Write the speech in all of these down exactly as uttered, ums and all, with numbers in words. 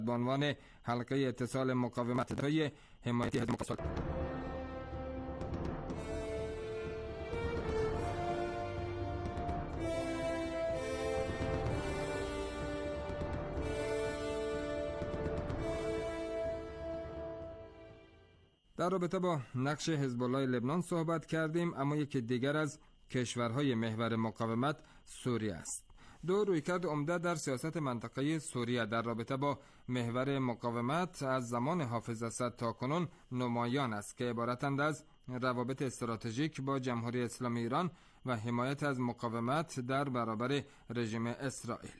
به عنوان حلقه اتصال مقاومت های حمایتی حزب مقاومت. در رابطه با نقش حزب الله لبنان صحبت کردیم، اما یکی دیگر از کشورهای محور مقاومت سوریه است. دو رویکرد عمده در سیاست منطقه سوریه در رابطه با محور مقاومت از زمان حافظ اسد تا کنون نمایان است که عبارتند از روابط استراتژیک با جمهوری اسلامی ایران و حمایت از مقاومت در برابر رژیم اسرائیل.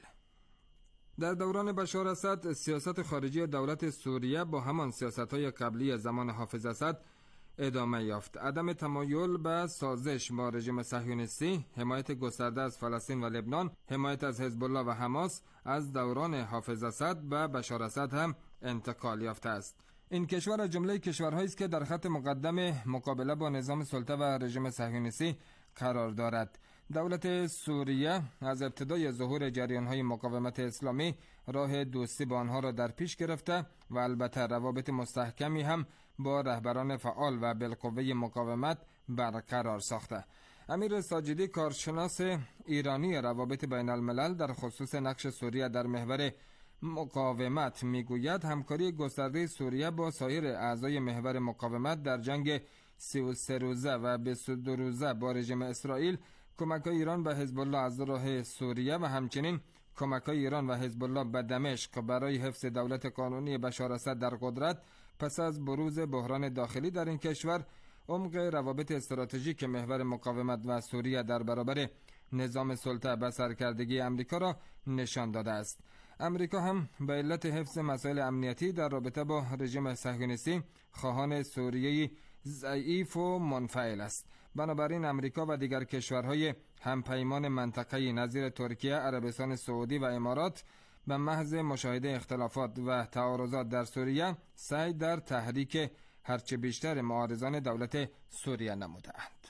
در دوران بشار اسد سیاست خارجی دولت سوریه با همان سیاست‌های قبلی زمان حافظ اسد ادامه یافت. عدم تمایل به سازش با رژیم صهیونیستی، حمایت گسترده از فلسطین و لبنان، حمایت از حزب الله و حماس از دوران حافظ اسد به بشار اسد هم انتقال یافته است. این کشور از جمله کشورهایی است که در خط مقدم مقابله با نظام سلطه و رژیم صهیونیستی قرار دارد. دولت سوریه از ابتدای ظهور جریان‌های مقاومت اسلامی راه دوستی با آنها را در پیش گرفته و البته روابط مستحکمی هم با رهبران فعال و بالقوه مقاومت برقرار ساخته. امیر ساجدی، کارشناس ایرانی روابط بین الملل، در خصوص نقش سوریه در محور مقاومت میگوید همکاری گسترده سوریه با سایر اعضای محور مقاومت در جنگ سی و سه روزه و بیست و دو روزه با رژیم اسرائیل، کمک‌های ایران به حزب الله از راه سوریه و همچنین کمک‌های ایران و حزب الله به دمشق برای حفظ دولت قانونی بشار اسد در قدرت پس از بروز بحران داخلی در این کشور، عمق روابط استراتژیک محور مقاومت و سوریه در برابر نظام سلطه به سرکردگی امریکا را نشان داده است. امریکا هم به علت حفظ مسائل امنیتی در رابطه با رژیم صهیونیستی خواهان سوریه‌ای ضعیف و منفعل است. بنابراین امریکا و دیگر کشورهای همپیمان منطقه‌ای نظیر ترکیه، عربستان سعودی و امارات به محض مشاهده اختلافات و تعارضات در سوریه سعی در تحریک هرچه بیشتر معارضان دولت سوریه نموده‌اند.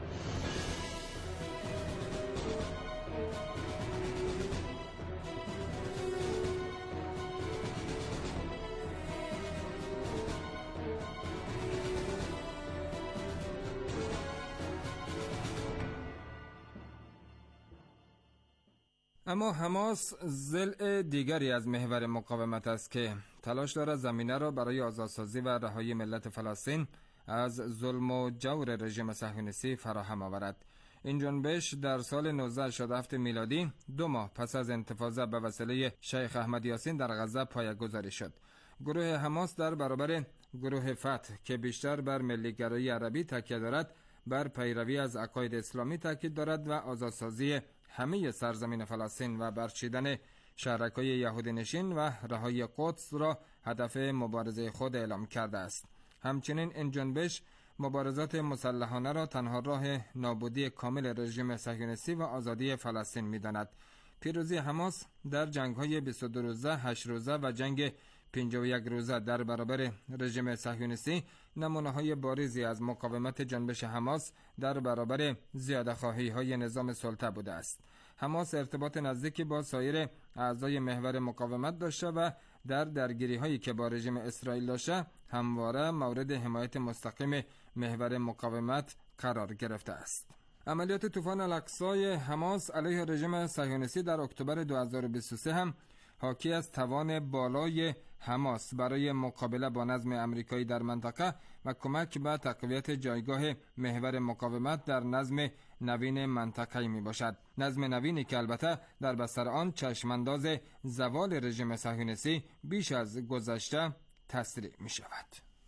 اما حماس ضلع دیگری از محور مقاومت است که تلاش دارد زمینه را برای آزادسازی و رهایی ملت فلسطین از ظلم و جور رژیم صهیونیستی فراهم آورد. این جنبش در سال نوزده شصت و هفت میلادی، دو ماه پس از انتفاضه به وسیله شیخ احمد یاسین در غزه پایه‌گذاری شد. گروه حماس در برابر گروه فتح که بیشتر بر ملی‌گرایی عربی تکیه دارد، بر پیروی از عقاید اسلامی تاکید دارد و آزادسازی همه سرزمین فلسطین و برچیدن شهرک‌های یهودی نشین و رهایی قدس را هدف مبارزه خود اعلام کرده است. همچنین این جنبش مبارزات مسلحانه را تنها راه نابودی کامل رژیم صهیونیستی و آزادی فلسطین می‌داند. پیروزی حماس در جنگ‌های بیست و دو روزه، هشت روزه و جنگ پنجاه و یک روزه در برابر رژیم صهیونیستی نمونه‌های بارزی از مقاومت جنبش حماس در برابر زیاده‌خواهی‌های نظام سلطه بوده است. حماس ارتباط نزدیکی با سایر اعضای محور مقاومت داشته و در درگیری‌هایی که با رژیم اسرائیل داشته همواره مورد حمایت مستقیم محور مقاومت قرار گرفته است. عملیات طوفان الاقصی حماس علیه رژیم صهیونیستی در اکتبر دو هزار و بیست و سه هم حاکی از توان بالای حماس برای مقابله با نظم امریکایی در منطقه و کمک به تقویت جایگاه محور مقاومت در نظم نوین منطقه‌ای می باشد. نظم نوینی که البته در بستر آن چشمانداز زوال رژیم صهیونیستی بیش از گذشته تسریع می شود.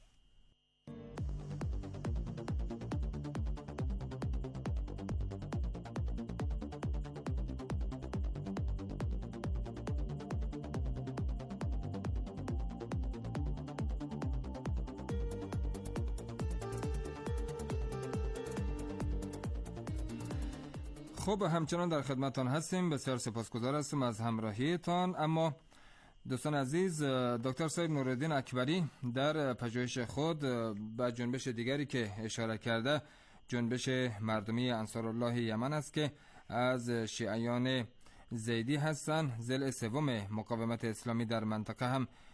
خب همچنان در خدمتتان هستیم. بسیار سپاسگزار هستم از همراهیتان. اما دوستان عزیز، دکتر سید نورالدین اکبری در پژوهش خود به جنبش دیگری که اشاره کرده، جنبش مردمی انصارالله یمن است که از شیعیان زیدی هستند. ضلع سوم مقاومت اسلامی در منطقه هم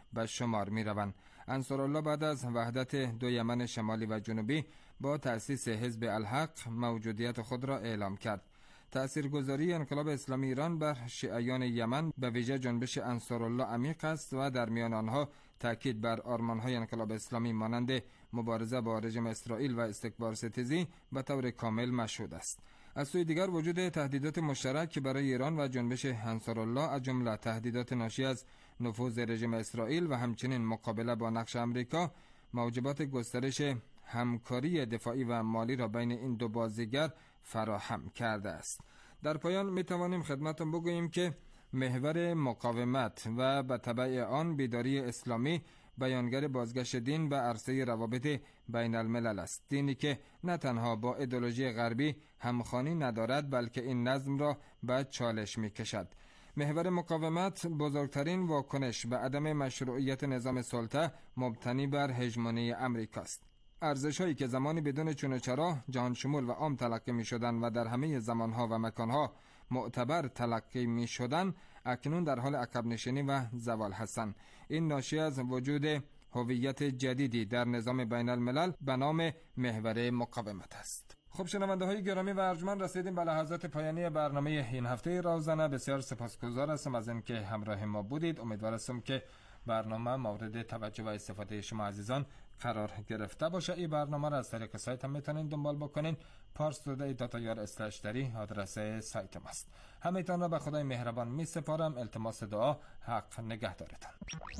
به شمار می روند. انصارالله بعد از وحدت دو یمن شمالی و جنوبی با تأسیس حزب الحق موجودیت خود را اعلام کرد. تأثیرگذاری انقلاب اسلامی ایران بر شیعیان یمن به ویژه جنبش انصارالله عمیق است و در میان آنها تاکید بر آرمان‌های انقلاب اسلامی مانند مبارزه با رژیم اسرائیل و استکبار ستیزی به طور کامل مشهود است. از سوی دیگر وجود تهدیدات مشترک برای ایران و جنبش انصارالله از جمله تهدیدات ناشی از نفوذ رژیم اسرائیل و همچنین مقابله با نقش آمریکا موجبات گسترش همکاری دفاعی و مالی را بین این دو بازیگر فراهم کرده است. در پایان می توانیم خدمتتان بگوییم که محور مقاومت و به تبع آن بیداری اسلامی بیانگر بازگشت دین به عرصه روابط بین الملل است. دینی که نه تنها با ایدئولوژی غربی همخوانی ندارد بلکه این نظم را به چالش می کشد. محور مقاومت بزرگترین واکنش به عدم مشروعیت نظام سلطه مبتنی بر هژمونی امریکاست. ارزش‌هایی که زمانی بدون چون و چرا جهان شمول و عام تلقی می‌شدند و در همه زمان‌ها و مکان‌ها معتبر تلقی می‌شدند اکنون در حال عقب نشینی و زوال هستند. این ناشی از وجود هویت جدیدی در نظام بین الملل به نام محور مقاومت است. خب شنونده های گرامی و ارجمند، رسیدیم به لحظات پایانی برنامه این هفته راهزنه. بسیار سپاسگزار هستم از اینکه همراه ما بودید. امیدوار هستم که برنامه مورد توجه و استفاده شما عزیزان قرار گرفته باشه. این برنامه را از طریق سایت هم میتونین دنبال بکنین. پارس تودی دات آی آر اسلش دری آدرس سایت ما است. همه‌تان را به خدای مهربان می سپارم. التماس دعا. حق نگهدارتان.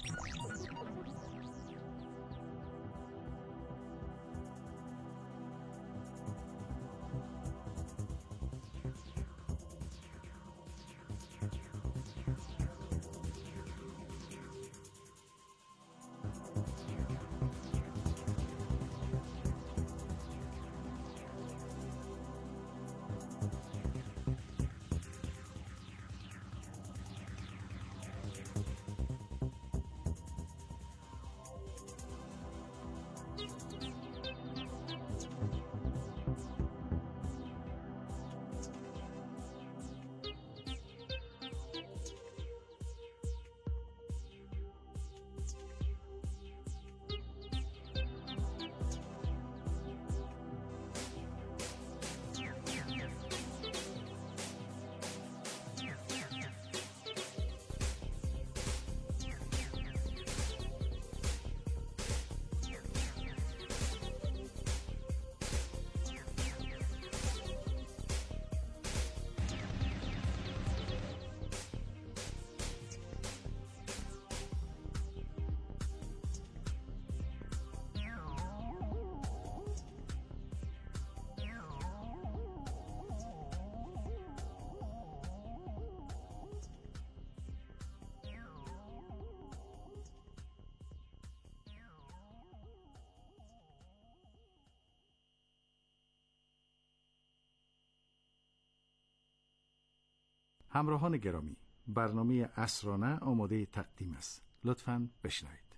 همراهان گرامی، برنامه عصرانه آماده تقدیم است. لطفاً بشنوید.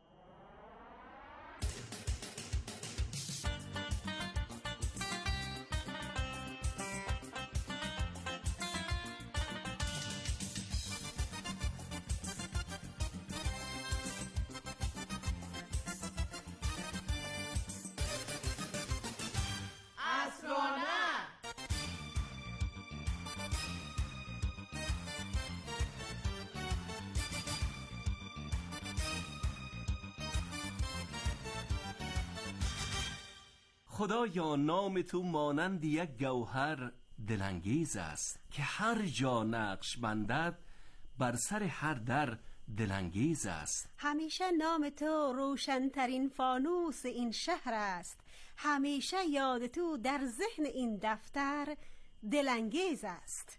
خدایا نام تو مانند یک گوهر دلانگیز است که هر جا نقش بندد بر سر هر در دلانگیز است. همیشه نام تو روشنترین فانوس این شهر است، همیشه یاد تو در ذهن این دفتر دلانگیز است.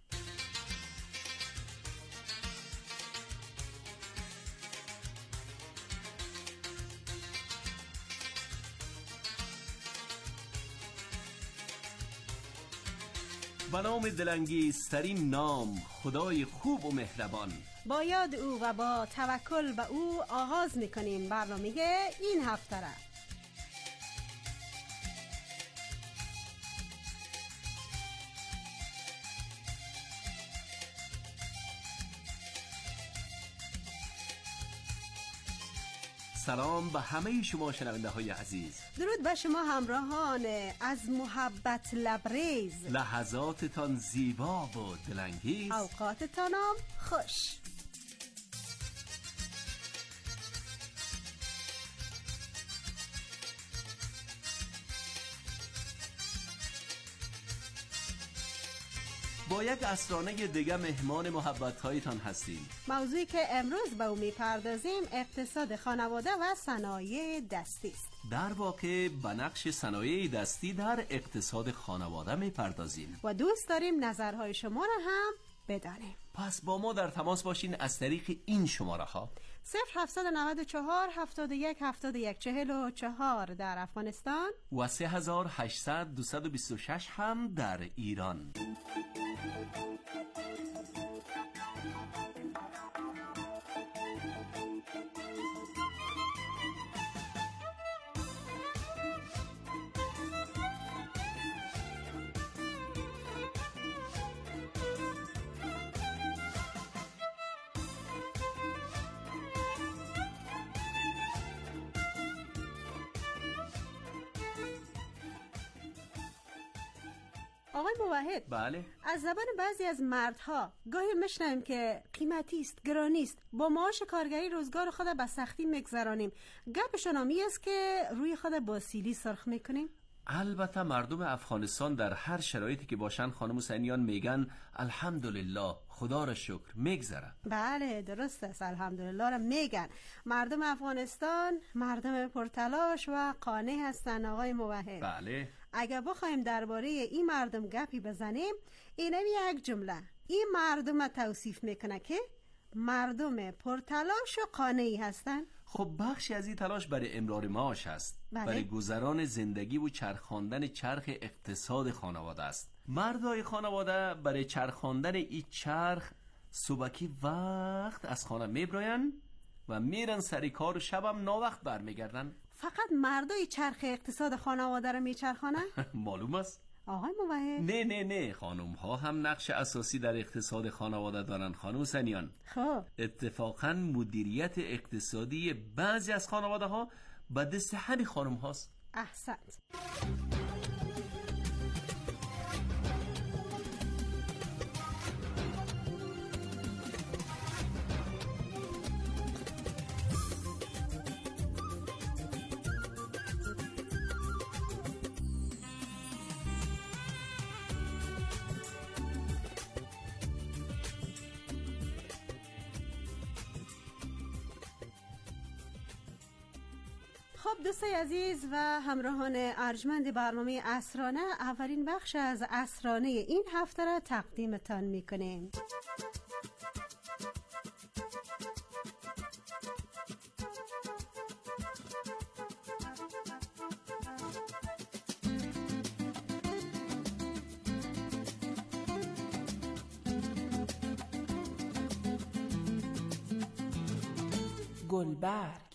به نام دلانگیزترین نام خدای خوب و مهربان، با یاد او و با توکل به او آغاز میکنیم برنامه این هفته را. سلام به همه شما شنونده های عزیز. درود به شما همراهان از محبت لبریز. لحظاتتان زیبا و دلانگیز، اوقاتتانم خوش. با یک اسرانه دیگه مهمان محبت هایتان هستیم. موضوعی که امروز به اون میپردازیم اقتصاد خانواده و صنایع دستی است. در واقع به نقش صنایع دستی در اقتصاد خانواده میپردازیم و دوست داریم نظرهای شما را هم بدانیم. پس با ما در تماس باشین از طریق این شماره ها: صفر هفتصد و نود و چهار هفتاد و یک هفتاد و یک چهل و چهار در افغانستان و سه هزار و هشتصد دویست و بیست و شش هم در ایران. آقای موحد، بله. از زبان بعضی از مردها گاهی میشنویم که قیمتی است، گرانی است، با معاش کارگری روزگار خود به سختی میگذرانیم. گپشون همی است که روی خود با سیلی سرخ میکنیم. البته مردم افغانستان در هر شرایطی که باشن خانم حسینیان میگن الحمدلله، خدا را شکر، میگذره. بله درست است، الحمدلله را میگن. مردم افغانستان مردم پرتلاش و قانع هستن آقای موحد. بله. اگر بخوایم درباره این مردم گپی بزنیم، اینم یک جمله این مردم توصیف میکنه که مردم پرتلاش و قانعی هستن. خب بخشی از این تلاش برای امرار معاش است، بله. برای گذران زندگی و چرخاندن چرخ اقتصاد خانواده است. مردای خانواده برای چرخاندن این چرخ صبحی وقت از خانه میبراین و میرن سر کار و شبم ناوقت برمیگردن. فقط مردای چرخ اقتصاد خانواده رو میچرخانن؟ معلوم است. آقای موحد، نه نه نه خانم ها هم نقش اساسی در اقتصاد خانواده دارن خانم حسینیان. خب اتفاقا مدیریت اقتصادی بعضی از خانواده ها به دست همین خانم هاست. احسنت. خب دوستای عزیز و همراهان ارجمند برنامه اسرانه، اولین بخش از اسرانه این هفته را تقدیمتان میکنیم. گلبرگ.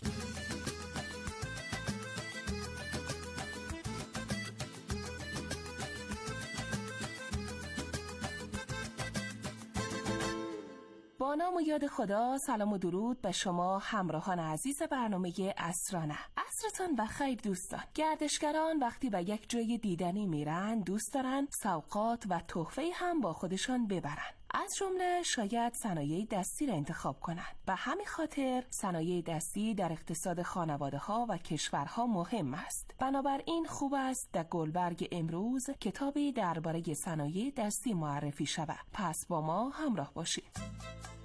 با نام و یاد خدا، سلام و درود به شما همراهان عزیز برنامه اسرانه. عصرتان بخیر دوستان. گردشگران وقتی به یک جای دیدنی میرن دوست دارن سوغات و تحفه هم با خودشان ببرن. از جمله شاید صنایع دستی را انتخاب کنند. به همین خاطر صنایع دستی در اقتصاد خانواده ها و کشورها مهم است. بنابراین خوب است در گلبرگ امروز کتابی درباره صنایع دستی معرفی شود. پس با ما همراه باشید.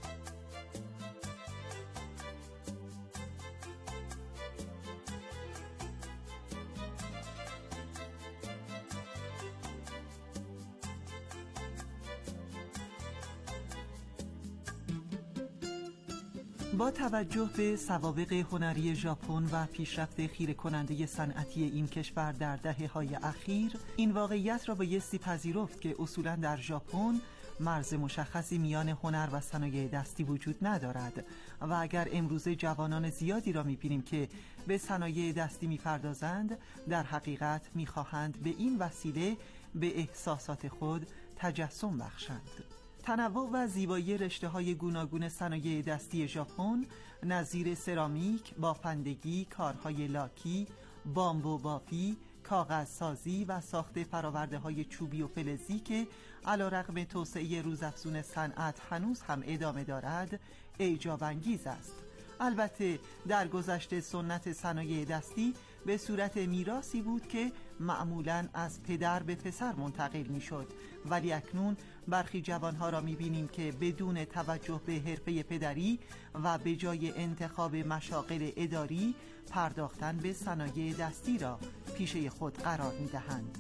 با توجه به سوابق هنری ژاپن و پیشرفت خیره کننده صنعتی این کشور در دهه‌های اخیر، این واقعیت را بایستی پذیرفت که اصولاً در ژاپن مرز مشخصی میان هنر و صنایع دستی وجود ندارد و اگر امروزه جوانان زیادی را می‌بینیم که به صنایع دستی می‌پردازند، در حقیقت می‌خواهند به این وسیله به احساسات خود تجسم بخشند. تنوع و زیبایی رشته‌های گوناگون صنایع دستی ژاپن نظیر سرامیک، بافندگی، کارهای لاکی، بامبو بافی، کاغذ سازی و ساخت فرآورده‌های چوبی و فلزی که علیرغم توسعه روزافزون صنعت هنوز هم ادامه دارد، اعجاب انگیز است. البته در گذشته سنت صنایع دستی به صورت میراثی بود که معمولاً از پدر به پسر منتقل میشد، ولی اکنون برخی جوانها را میبینیم که بدون توجه به حرفه پدری و به جای انتخاب مشاغل اداری پرداختن به صنایع دستی را پیشه خود قرار میدهند.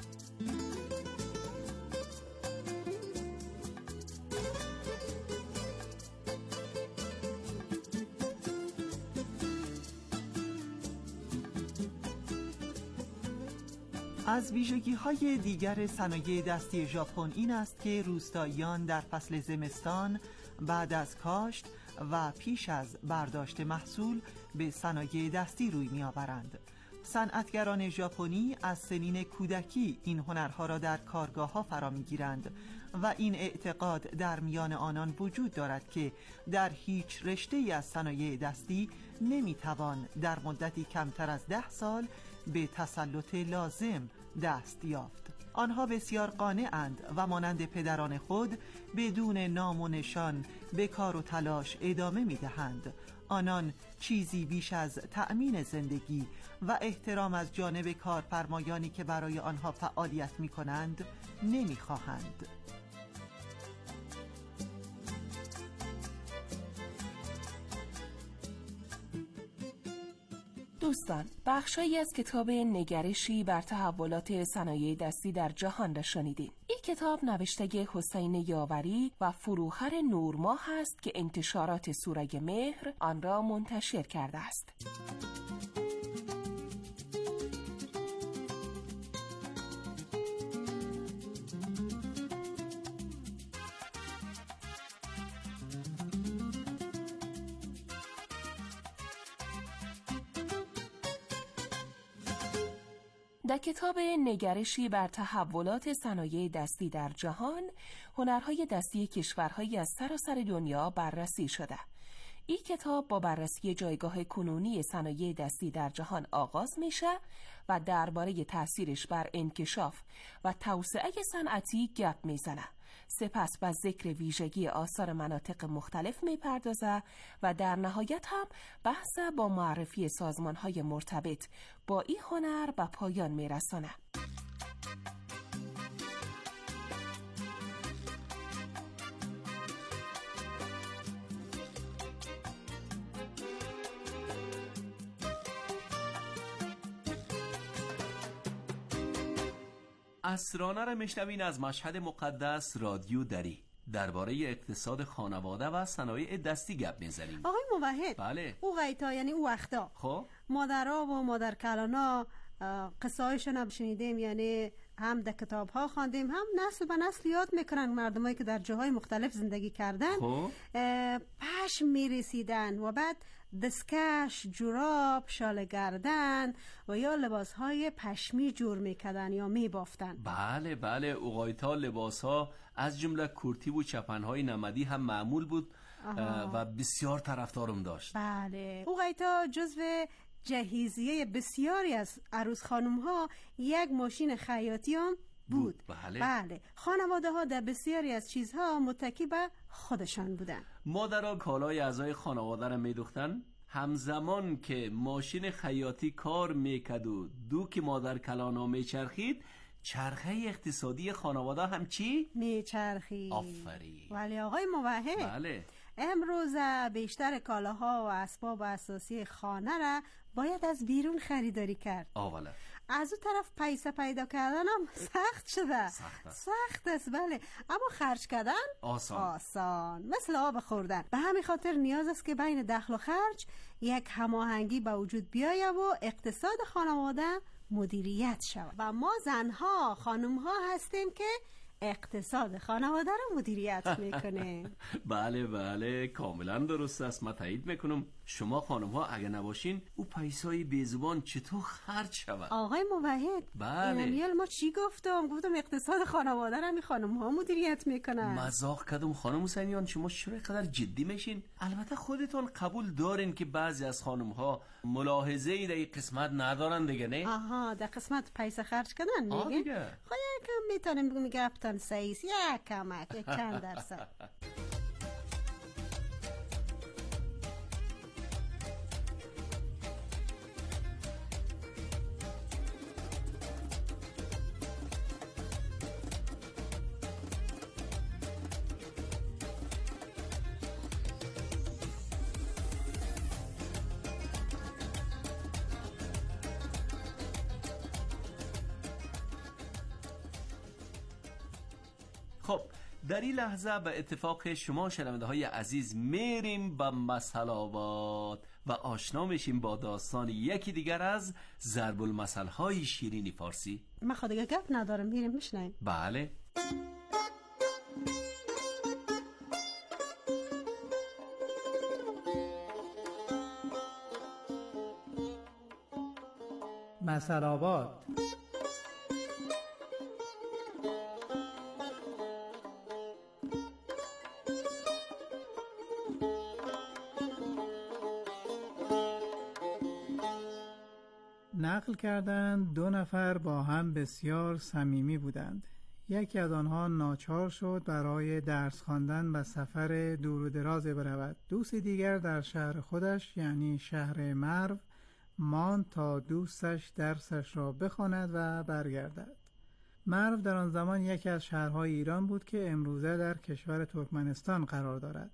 از ویژگی‌های دیگر صنایع دستی ژاپن این است که روستاییان در فصل زمستان بعد از کاشت و پیش از برداشت محصول به صنایع دستی روی می‌آورند. صنعتگران ژاپنی از سنین کودکی این هنرها را در کارگاه‌ها فرا می‌گیرند و این اعتقاد در میان آنان وجود دارد که در هیچ رشته‌ای از صنایع دستی نمی‌توان در مدتی کمتر از ده سال به تسلط لازم دست یافت. آنها بسیار قانع‌اند و مانند پدران خود بدون نام و نشان به کار و تلاش ادامه می‌دهند. آنان چیزی بیش از تأمین زندگی و احترام از جانب کارفرمایانی که برای آنها فعالیت می‌کنند نمی‌خواهند. دوستان، بخشایی از کتاب نگرشی بر تحولات صنایع دستی در جهان را شنیدین. این کتاب نوشته حسین یاوری و فروهر نورماه است که انتشارات سوره مهر آن را منتشر کرده است. در کتاب نگرشی بر تحولات صنایع دستی در جهان، هنرهای دستی کشورهایی از سراسر دنیا بررسی شده. این کتاب با بررسی جایگاه کنونی صنایع دستی در جهان آغاز میشه و درباره تأثیرش بر انکشاف و توسعه صنعتی گپ میزنه. سپس به ذکر ویژگی آثار مناطق مختلف میپردازه و در نهایت هم بحث با معرفی سازمان‌های مرتبط با این هنر به پایان میرسونه. اسرانه را میشنوین از مشهد مقدس رادیو دری. درباره اقتصاد خانواده و صنایع دستی گپ میزنیم. آقای موحد، بله. او غیتا یعنی او وقتا خب مادرها و مادر کلانا قصه هایشون هم شنیدیم، یعنی هم در کتاب ها خواندیم، هم نسل به نسل یاد میکنن مردمایی که در جاهای مختلف زندگی کردن. خب پشم میرسیدن و بعد دستکش، جوراب، شال گردن و یا لباس های پشمی جور میکردن یا میبافتن. بله بله، اوغایتا لباس ها از جمله کورتی و چپن های نمدی هم معمول بود و بسیار طرفدارم داشت. بله، اوغایتا جزو جهیزیه بسیاری از عروس خانم ها یک ماشین خیاطی هم بود, بود. بله. بله، خانواده ها در بسیاری از چیزها متکی به خودشان بودن. مادرها کالای اعضای خانواده را میدوختن، همزمان که ماشین خیاطی کار میکرد و دوک مادر کلانا میچرخید، چرخه اقتصادی خانواده هم چی؟ میچرخید. آفرین. ولی آقای موحد، بله، امروز بیشتر کالاها و اسباب اساسی خانه را باید از بیرون خریداری کرد. آوله. از اون طرف پیسه پیدا کردن هم سخت شده. سخت است. سخت است بله، اما خرج کردن آسان. آسان، مثل آب خوردن. به همین خاطر نیاز است که بین دخل و خرج یک هماهنگی به وجود بیاید و اقتصاد خانواده مدیریت شود. و ما زنها، خانمها هستیم که اقتصاد خانواده رو مدیریت میکنه. بله بله، کاملا درست است، من تایید میکنم. شما خانم ها اگه نباشین او پیسای بیزبان چطور خرج شود؟ آقای موحد، بله. امیل ما چی گفتم؟ گفتم اقتصاد خانواده رو می خانم ها مدیریت میکنن. مزاح کردم خانم حسینیان، شما چرا اینقدر جدی میشین؟ البته خودتون قبول دارین که بعضی از خانم ها ملاحظه ای در این قسمت ندارن دیگه، نه؟ آها، در قسمت پیسه خرج کردن آه میگه؟ دیگه. خب یکم میتونیم بگم میگه افتان سیس یک کمک یک چند درصد. خب در این لحظه به اتفاق شما شنونده های عزیز میریم به مسئله آباد و آشنا میشیم با داستان یکی دیگر از ضرب المثل های شیرین فارسی. من خود دیگه گپ ندارم، میریم میشنیم. بله. مثل آباد. نقل کردند دو نفر با هم بسیار صمیمی بودند. یکی از آنها ناچار شد برای درس خواندن به سفر دور و دراز برود. دوست دیگر در شهر خودش یعنی شهر مرو ماند تا دوستش درسش را بخواند و برگردد. مرو در آن زمان یکی از شهرهای ایران بود که امروزه در کشور ترکمنستان قرار دارد.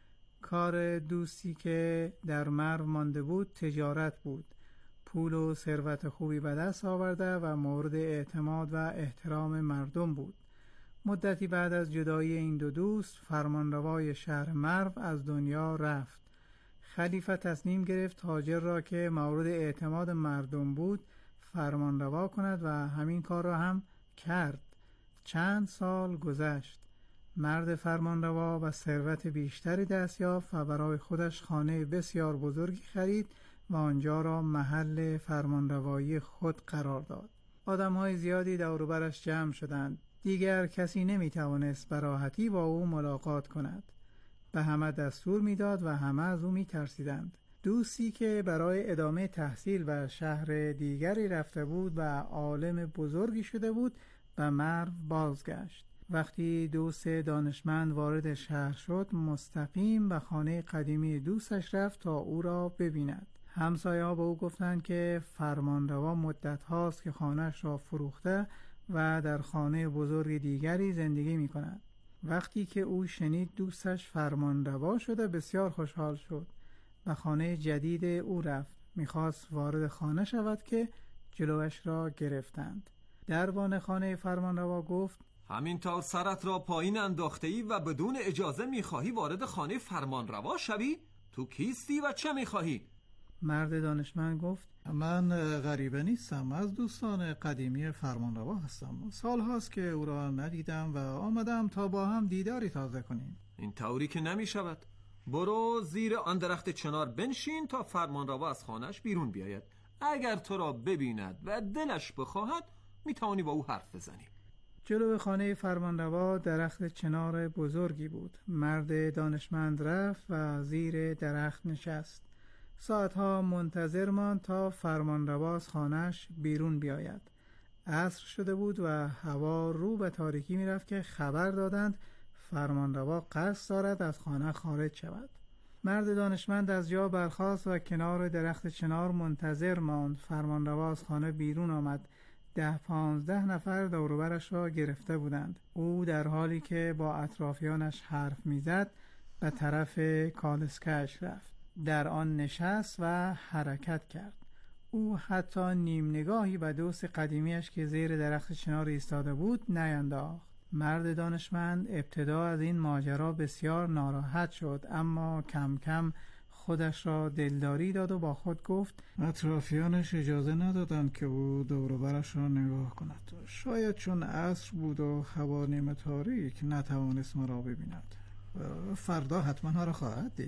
کار دوستی که در مرو مانده بود تجارت بود. پول و ثروت خوبی به دست آورده و مورد اعتماد و احترام مردم بود. مدتی بعد از جدایی این دو دوست فرمانروای شهر مرو از دنیا رفت. خلیفه تصمیم گرفت تاجر را که مورد اعتماد مردم بود فرمانروا کند و همین کار را هم کرد. چند سال گذشت. مرد فرمانروا و ثروت بیشتری دست یافت و برای خودش خانه بسیار بزرگی خرید و آنجا را محل فرمانروایی خود قرار داد. آدم‌های زیادی دور و برش جمع شدند. دیگر کسی نمی‌توانست به راحتی با او ملاقات کند. به همه دستور می‌داد و همه از او می‌ترسیدند. دوستی که برای ادامه تحصیل و شهر دیگری رفته بود و عالم بزرگی شده بود به مرو بازگشت. وقتی دوست دانشمند وارد شهر شد مستقیم به خانه قدیمی دوستش رفت تا او را ببیند. همسایه ها به او گفتند که فرمانروا مدت هاست که خانهش را فروخته و در خانه بزرگ دیگری زندگی می کند. وقتی که او شنید دوستش فرمانروا شده بسیار خوشحال شد. به خانه جدید او رفت. میخواست وارد خانه شود که جلوش را گرفتند. دربان خانه فرمانروا گفت همینطور سرت را پایین انداخته ای و بدون اجازه میخواهی وارد خانه فرمانروا شوی؟ تو کیستی و چه میخواهی؟ مرد دانشمند گفت من غریبه نیستم، از دوستان قدیمی فرمانروا هستم. سال هاست که او را ندیدم و آمدم تا با هم دیداری تازه کنیم. این طوری که نمی شود. برو زیر آن درخت چنار بنشین تا فرمانروا از خانهش بیرون بیاید. اگر تو را ببیند و دلش بخواهد میتوانی با او حرف بزنی. جلو خانه فرمانروا درخت چنار بزرگی بود. مرد دانشمند رفت و زیر درخت نشست. ساعتها منتظر ماند تا فرمانروا از خانه‌اش بیرون بیاید. عصر شده بود و هوا رو به تاریکی میرفت که خبر دادند فرمانروا قصد دارد از خانه خارج شود. مرد دانشمند از جا برخاست و کنار درخت چنار منتظر ماند. فرمانروا از خانه بیرون آمد. ده پانزده نفر دور و برش را گرفته بودند. او در حالی که با اطرافیانش حرف میزد به طرف کالسکه‌اش رفت. در آن نشست و حرکت کرد. او حتی نیم نگاهی به دوست قدیمیش که زیر درخت چنار ایستاده بود نینداخت. مرد دانشمند ابتدا از این ماجرا بسیار ناراحت شد، اما کم کم خودش را دلداری داد و با خود گفت اطرافیانش اجازه ندادند که او دور و برش را نگاه کند. شاید چون عصر بود و هوا نیمه تاریک نتوانست ما را ببیند. فردا حتما ها را خواهد دید.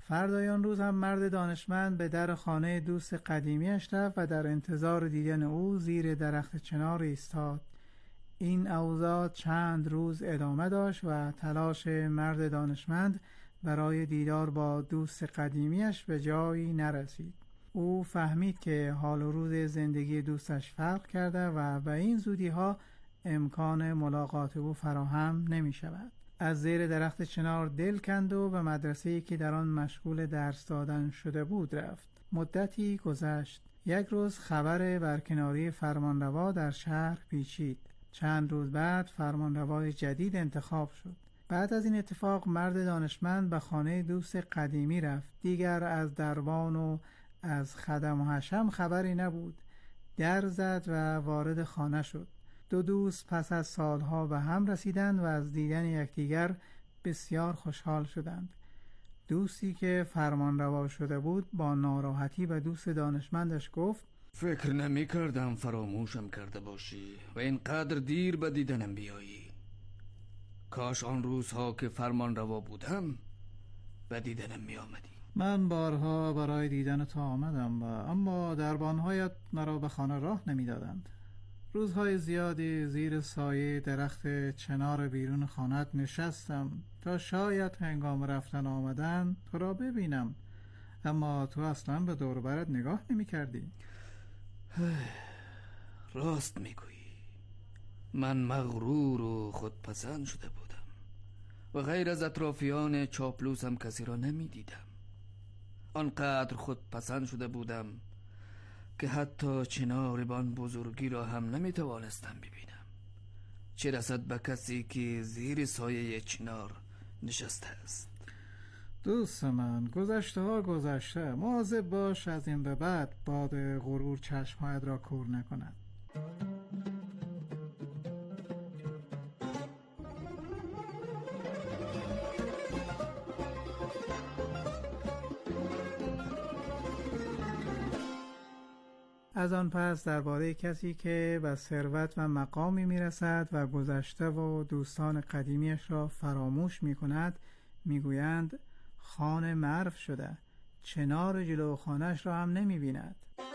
فردای آن روز هم مرد دانشمند به در خانه دوست قدیمیش رفت و در انتظار دیدن او زیر درخت چنار ایستاد. این اوضاع چند روز ادامه داشت و تلاش مرد دانشمند برای دیدار با دوست قدیمیش به جایی نرسید. او فهمید که حال و روز زندگی دوستش فرق کرده و به این زودی ها امکان ملاقات او فراهم نمی شود. از زیر درخت چنار دل کند و به مدرسه‌ای که در آن مشغول درس دادن شده بود رفت. مدتی گذشت. یک روز خبر برکناری فرمانروا در شهر پیچید. چند روز بعد فرمانروای جدید انتخاب شد. بعد از این اتفاق مرد دانشمند به خانه دوست قدیمی رفت. دیگر از دربان و از خدم و حشم خبری نبود. در زد و وارد خانه شد. دو دوست پس از سالها به هم رسیدند و از دیدن یکدیگر بسیار خوشحال شدند. دوستی که فرمانروا شده بود با ناراحتی به دوست دانشمندش گفت: فکر نمی کردم فراموشم کرده باشی و اینقدر دیر به دیدنم بیایی. کاش آن روزها که فرمانروا بودم به دیدنم می آمدی. من بارها برای دیدن تو آمدم و اما دربانهایت مرا به خانه راه نمی دادند. روزهای زیادی زیر سایه درخت چنار بیرون خانت نشستم تا شاید هنگام رفتن آمدن تو را ببینم، اما تو اصلا به دور و برت نگاه نمی کردی. راست میگویی. من مغرور و خودپسند شده بودم و غیر از اطرافیان چاپلوسم کسی را نمی دیدم. آنقدر خودپسند شده بودم که حتی چنار بان بزرگی را هم نمی توانستم ببینم، چه رسد به کسی که زیر سایه چنار نشسته است. دوست من، گذشته ها گذشته. مواظب باش از این به بعد باد غرور چشمهایت را کور نکند. از آن پس درباره کسی که به ثروت و مقامی میرسد و گذشته و دوستان قدیمیش را فراموش میکند میگویند خان مرو شده، چنار جلو خانه‌اش را هم نمیبیند.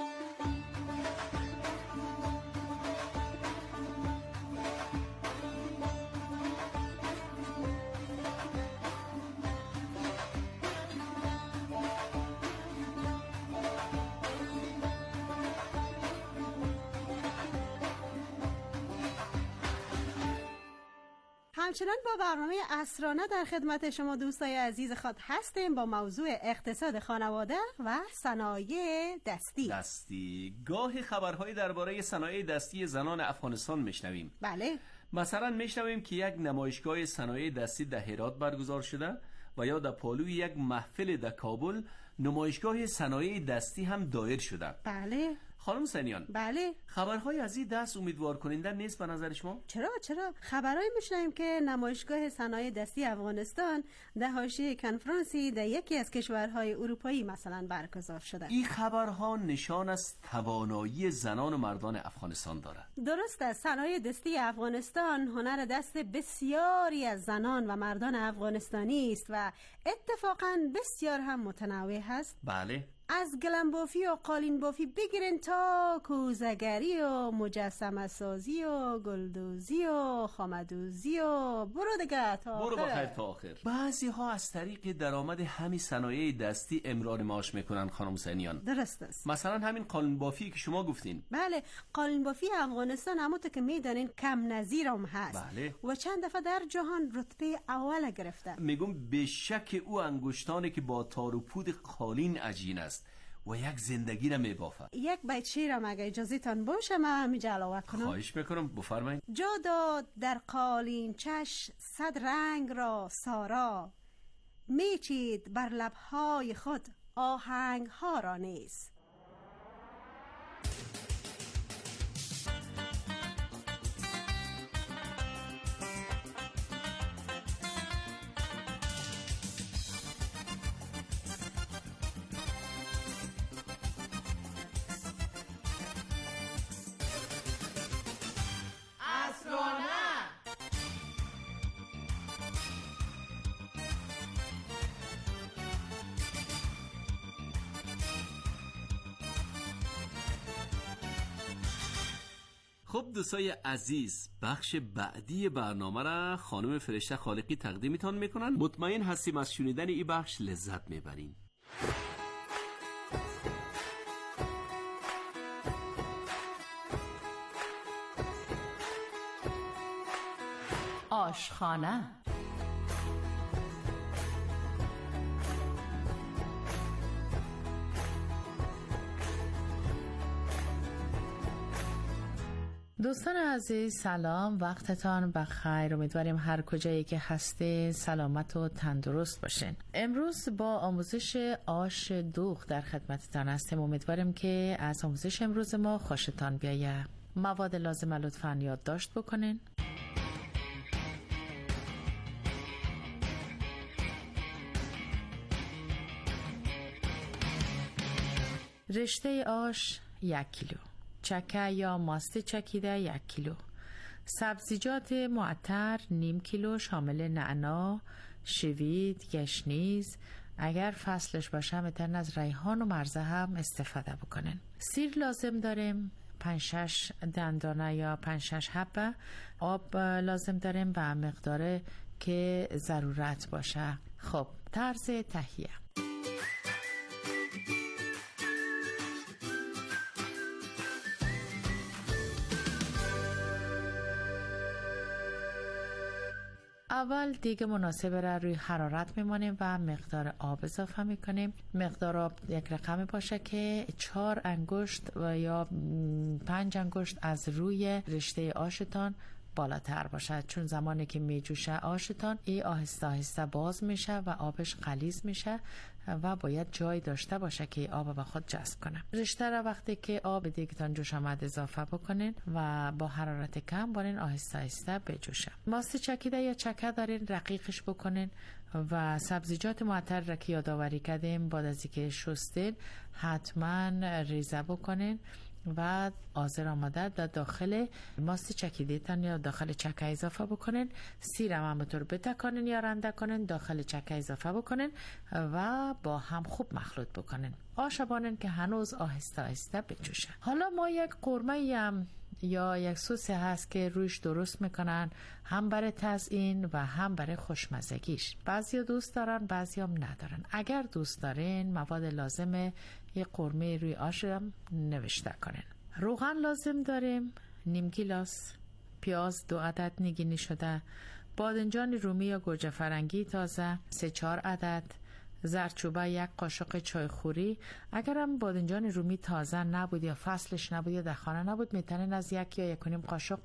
همچنان با برنامه عصرانه در خدمت شما دوستای عزیز خود هستیم با موضوع اقتصاد خانواده و صنایع دستی. دستی گاه خبرهای درباره صنایع دستی زنان افغانستان میشنویم. بله. مثلا میشنویم که یک نمایشگاه صنایع دستی در هرات برگزار شده و یا در پالوی یک محفل در کابل نمایشگاه صنایع دستی هم دایر شده. بله. خانم سنیان، بله، خبرهای از این دست امیدوار کننده نیست به نظر شما؟ چرا چرا خبرایی میشنویم که نمایشگاه صنایع دستی افغانستان در حاشیه کنفرانسی در یکی از کشورهای اروپایی مثلا برگزار شده. این خبرها نشان از توانایی زنان و مردان افغانستان داره. درست است. صنایع دستی افغانستان هنر دست بسیاری از زنان و مردان افغانستانی است و اتفاقا بسیار هم متنوع است. بله. از گلم بافی و قالین بافی بگیرین تا کوزگری و مجسمه سازی و گلدوزی و خامدوزی و برو دیگه تا برو بخیر تا آخر. بعضی ها از طریق درآمد همین صنایع دستی امرار معاش میکنن خانم سنیان. درست است. مثلا همین قالین بافی که شما گفتین. بله، قالین بافی افغانستان همونطور که میدانین کم نظیر هم هست. بله. و چند دفعه در جهان رتبه اول گرفته. میگم به شک او انگشتانی که با تار و پود قالین عجین است و یک زندگی را میبافه. یک بیت شعرم اگه اجازه تان باشه من همینجا علاوه کنم. خواهش میکنم بفرمایید. جا داد در قالین چش صد رنگ را سارا، میچید بر لبهای خود آهنگ ها را نیز. خب دوستای عزیز، بخش بعدی برنامه را خانم فرشته خالقی تقدیمتان میکنن. مطمئن هستیم از شنیدن این بخش لذت میبرین. آشخانه. دوستان عزیز سلام، وقتتان بخیر. امیدواریم هر کجایی که هستی سلامت و تندرست باشین. امروز با آموزش آش دوغ در خدمتتان هستیم. امیدواریم که از آموزش امروز ما خوشتان بیاید. مواد لازم لطفاً یادداشت بکنین. رشته آش یک کیلو، چکه یا ماست چکیده یک کیلو، سبزیجات معطر نیم کیلو شامل نعنا، شوید، گشنیز، اگر فصلش باشه میتونن از ریحان و مرزه هم استفاده بکنن. سیر لازم داریم پنج شش دندانه یا پنج شش حبه. آب لازم داریم به مقدار که ضرورت باشه. خب طرز تهیه: اول دیگ مناسب را روی حرارت میمانیم و مقدار آب اضافه میکنیم. مقدار آب یک رقمی باشه که چهار انگشت و یا پنج انگشت از روی رشته آشتان بالاتر باشد، چون زمانی که میجوشه آشتان ای آهسته آهسته باز میشه و آبش غلیظ میشه و باید جای داشته باشه که آب به خود جذب کنه. رشته را وقتی که آب دیگتان جوش آمد اضافه بکنین و با حرارت کم بارین آهسته آهسته بجوشه. ماست چکیده یا چکه دارین رقیقش بکنین و سبزیجات معطر را که یادآوری کردیم بعد از اینکه شستین حتما ریزه بکنین و آذر آماده در داخل ماست چکیده تان یا داخل چکه اضافه بکنین. سیر هم همونطور بتکانین یا رنده کنین، داخل چکه اضافه بکنین و با هم خوب مخلوط بکنین. آش بانن که هنوز آهسته آهسته بجوشه. حالا ما یک قورمه هم یا یک سس هست که روش درست میکنن، هم برای تزیین و هم برای خوشمزگیش. بعضی دوست دارن بعضی هم ندارن. اگر دوست دارین مواد لازمه یه قورمه روی آش هم نوشته کنین. روغن لازم داریم نیم گیلاس، پیاز دو عدد نگینی شده، بادنجان رومی یا گوجه فرنگی تازه سه چهار عدد، زردچوبه یک قاشق چایخوری. اگرم بادنجان رومی تازه نبود یا فصلش نبود یا در خانه نبود میتونین از یک یا یک و نیم قاشق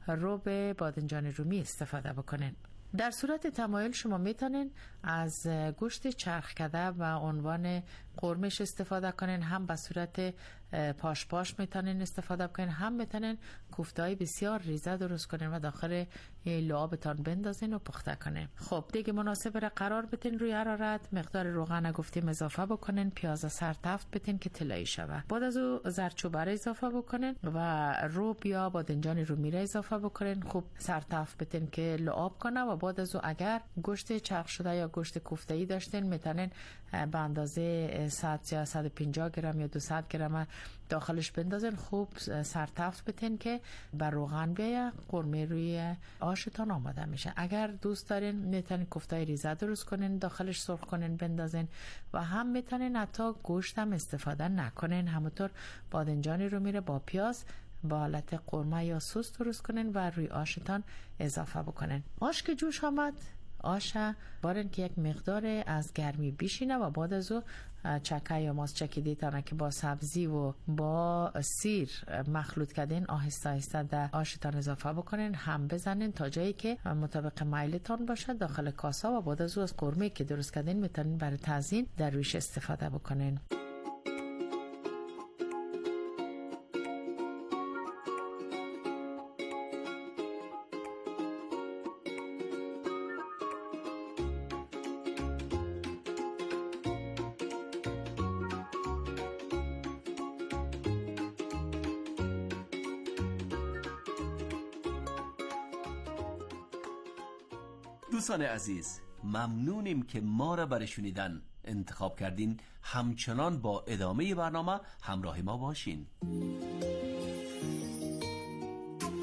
رب بادنجان رومی استفاده بکنین. در صورت تمایل شما میتونین از گوشت چرخ کرده و عنوان قرمش استفاده کنین، هم به صورت پاش پاش میتونین استفاده کنین، هم میتونین کوفته‌های بسیار ریزه درست کنین و داخل لعابتان بندازین و پخته کنین. خب دیگه مناسب را قرار بدین روی حرارت. مقدار روغن گفتیم اضافه بکنین، پیاز سرتفت بدین که طلایی شود. بعد از او زردچوبه را اضافه بکنین و رب یا بادنجان رومی را اضافه بکنین. خوب سرتفت بدین که لعاب کنه و بعد از او اگر گوشت چرخ شده یا گوشت کوفته‌ای داشتین میتونین به اندازه صد یا صد و پنجاه گرم یا دویست گرم داخلش بندازین. خوب سرتفت بتین که بر روغن بیایه، قورمه روی آشتان آماده میشه. اگر دوست دارین میتونین کوفته‌ای ریزه درست کنین، داخلش سرخ کنین بندازین و هم میتونین حتی گوشت هم استفاده نکنین، همونطور بادنجان رو میره با پیاز با حالت قورمه یا سس درست کنین و روی آشتان اضافه بکنین. آش که جوش آمد، آش بارن که یک مقدار از گرمی بیشینه و بعد از او چکه یا ماست چکیده تانه که با سبزی و با سیر مخلوط کردین آهسته آهسته در آشتان اضافه بکنین، هم بزنین تا جایی که مطابق میلتان باشه داخل کاسه و بعد از او از قورمه که درست کردین میتونین برای تزیین در رویش استفاده بکنین. دوستان عزیز، ممنونیم که ما را برای شنیدن انتخاب کردین. همچنان با ادامه برنامه همراه ما باشین.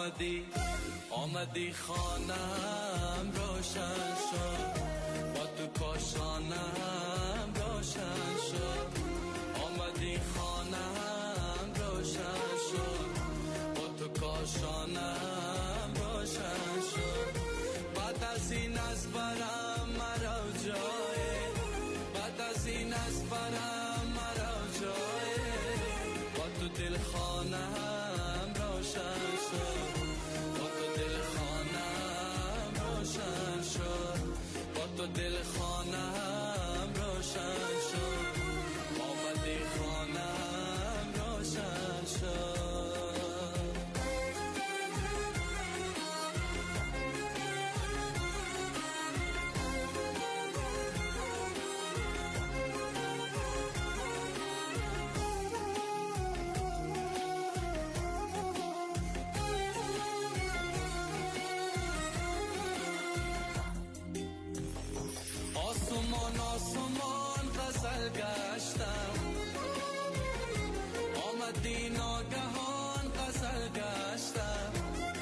آمدی آمدی خانم روشن شد با تو کاشانم روشن شد آمدی خانم روشن شد با تو کاشانم روشن شد بعد از این از برم مرا جای بعد از این از برم مرا جای با تو دل خانم روشن شد با تو دل خانم روشن شد با تو دل خانم روشن شد آمدی خانم روشن شد آسمان آسمان غزل گشتم آمدی ناگهان غزل گشتم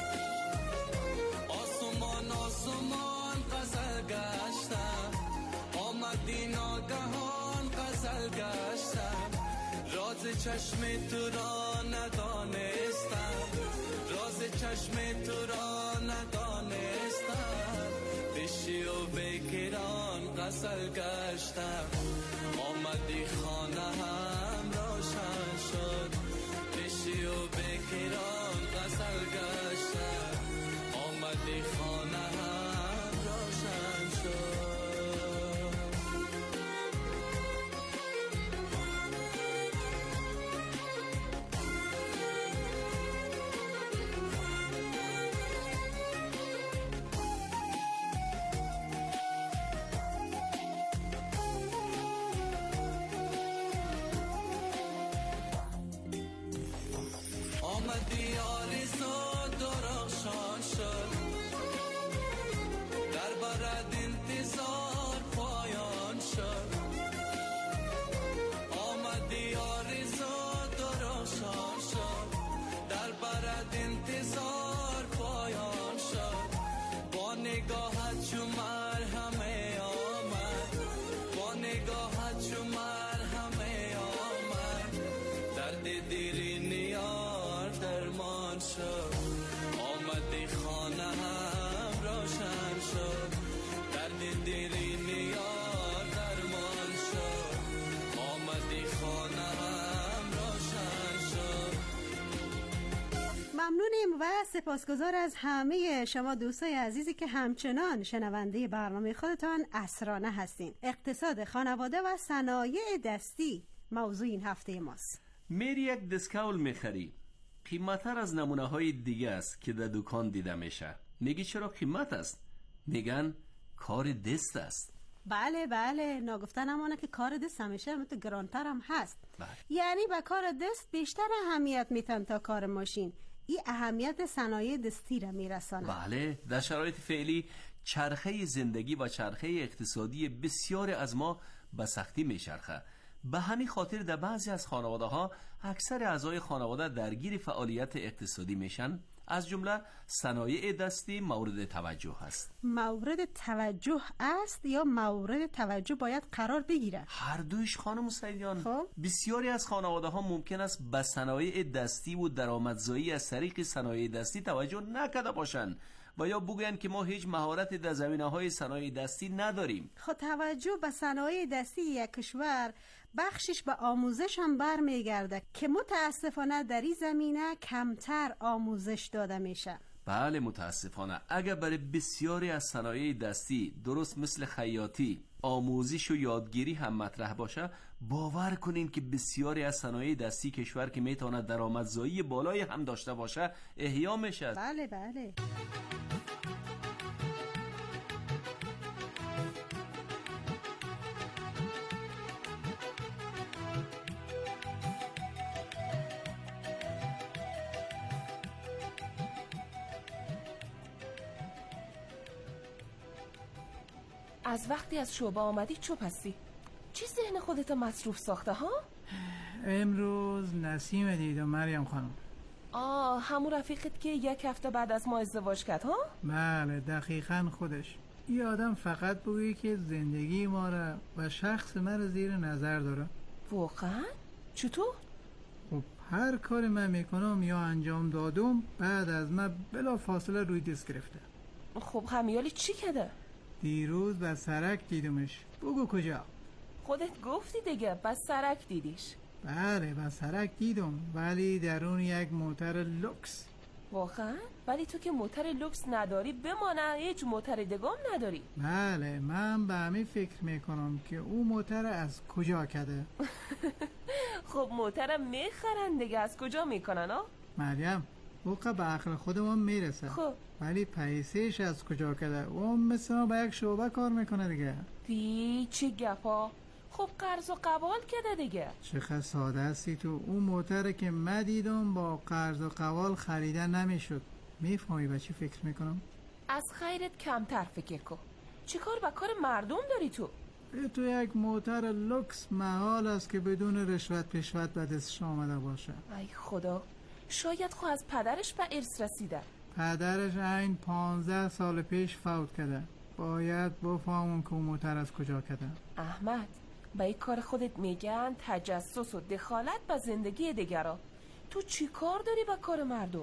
آسمان آسمان غزل گشتم آمدی ناگهان غزل گشتم راز چشم تو را ندانستم راز چشم تو را ندانستم بشی و بکران غزل گشتم آمدی خانم روشن شد بشی و بکران غزل گشتم آمدی خانم روشن شد آمدی آرزو درخشان شد در برد انتظار پایان شد آمدی آرزو درخشان شد در برد انتظار پایان شد با نگاهت چو مرهمه آمد با نگاهت چو مرهمه آمد درد دیرین یار درمان شد آمدی خانم روشن شد درد دیرین یار درمان شد آمدی خانم روشن شد. ممنونیم و سپاسگزار از همه شما دوستای عزیزی که همچنان شنونده برنامه خودتان اسرانه هستین. اقتصاد خانواده و صنایع دستی موضوع این هفته ماست. میری یک دسکاول میخری، قیمت‌تر از نمونه های دیگه است که در دکان دیده میشه. میگی چرا قیمت است؟ میگن کار دست است. بله بله، ناگفتن همانه که کار دست همیشه مثل گرانتر هم هست. بله. یعنی به کار دست بیشتر اهمیت میتن تا کار ماشین. این اهمیت صنایع دستی را میرسانه. بله، در شرایط فعلی چرخه زندگی و چرخه اقتصادی بسیار از ما به سختی میچرخه. به همین خاطر در بعضی از خانواده ها اکثر اعضای خانواده درگیر فعالیت اقتصادی میشن. از جمله صنایع دستی مورد توجه است. مورد توجه است یا مورد توجه باید قرار بگیره؟ هر دویش خانم سیدیان. خب بسیاری از خانواده ها ممکن است به صنایع دستی و درآمدزایی از طریق صنایع دستی توجه نکرده باشند و یا بگویند که ما هیچ مهارت در زمینه‌های صنایع دستی نداریم. خب توجه به صنایع دستی یک کشور بخشش به آموزش هم برمیگرده که متاسفانه در این زمینه کمتر آموزش داده میشه. بله متاسفانه. اگر برای بسیاری از صنایع دستی درست مثل خیاطی آموزش و یادگیری هم مطرح باشه، باور کنین که بسیاری از صنایع دستی کشور که میتونه درآمدزایی بالایی هم داشته باشه احیا میشه. بله بله. از وقتی از شعبه آمدی چوب هستی؟ چی ذهن خودتو مصروف ساخته ها؟ امروز نسیم دیدم مریم خانم. آه همون رفیقت که یک هفته بعد از ما ازدواج کرد ها؟ بله دقیقاً خودش. این آدم فقط بگویی که زندگی ما را و شخص من را زیر نظر داره. واقعا؟ چطور؟ خب هر کار من میکنم یا انجام دادم بعد از من بلا فاصله روی دست گرفته. خب همیالی چی کده؟ دیروز به سرک دیدمش. بگو کجا؟ خودت گفتی دیگه بس سرک دیدیش. بله به سرک دیدم ولی در اون یک موتر لوکس. واقعا؟ ولی تو که موتر لوکس نداری بمانه هیچ موتر دگام نداری. بله من به همین فکر میکنم که اون موتر از کجا کده. خب موترم میخرن دیگه از کجا میکنن ها؟ مریم اوقع به عقل خودمون میرسه. خب ولی پیسهش از کجا کده؟ اون مثل ما به یک شعبه کار میکنه دیگه. دی چی گپا؟ خب قرض و قوال کده دیگه. چقدر ساده هستی تو. اون موتر که من دیدم با قرض و قوال خریدن نمیشد. میفهمی به چی فکر میکنم؟ از خیرت کمتر فکر کن. چی کار با کار مردم داری تو؟ تو یک موتر لوکس محال است که بدون رشوت پشوت به دستش آمده باشه. ای خدا شاید خو از پدرش به ارث رسیده. پدرش این پانزده سال پیش فوت کرده. باید بفهمون که اون موتر از کجا کرده. احمد به این کار خودت میگن تجسس و دخالت به زندگی دیگران. تو چی کار داری با کار مردم؟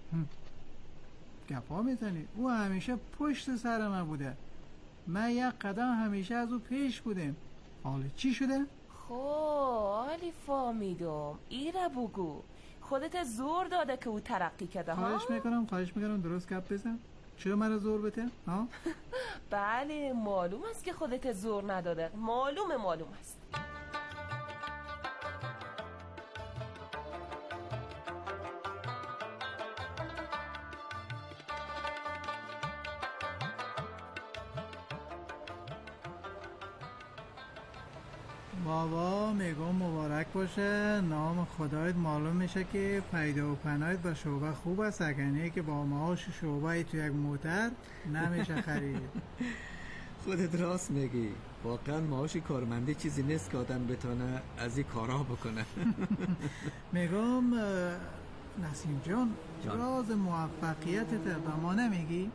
گپا میزنی. او همیشه پشت سر من بوده. من یک قدم همیشه از او پیش بودم. حالا چی شده؟ خب حالی فهمیدم. ایره بگو خودت زور داده که او ترقی کرده ها؟ خواهش میکنم خواهش میکنم درست گپ بزن. چرا مرا زور بده؟ ها؟ بله معلوم است که خودت زور نداده. معلومه معلوم است. بابا میگم مبارک باشه. نام خدایت معلوم میشه که پیدا و پناهت با شعبه خوب است. اگر نه که با معاش شعبه تو یک موتر نمیشه خرید. خودت راست میگی. واقعا معاش کارمندی چیزی نیست که آدم بتونه از این کارا بکنه. میگم نسیم جان, جان. راز موفقیتت به ما نمیگی؟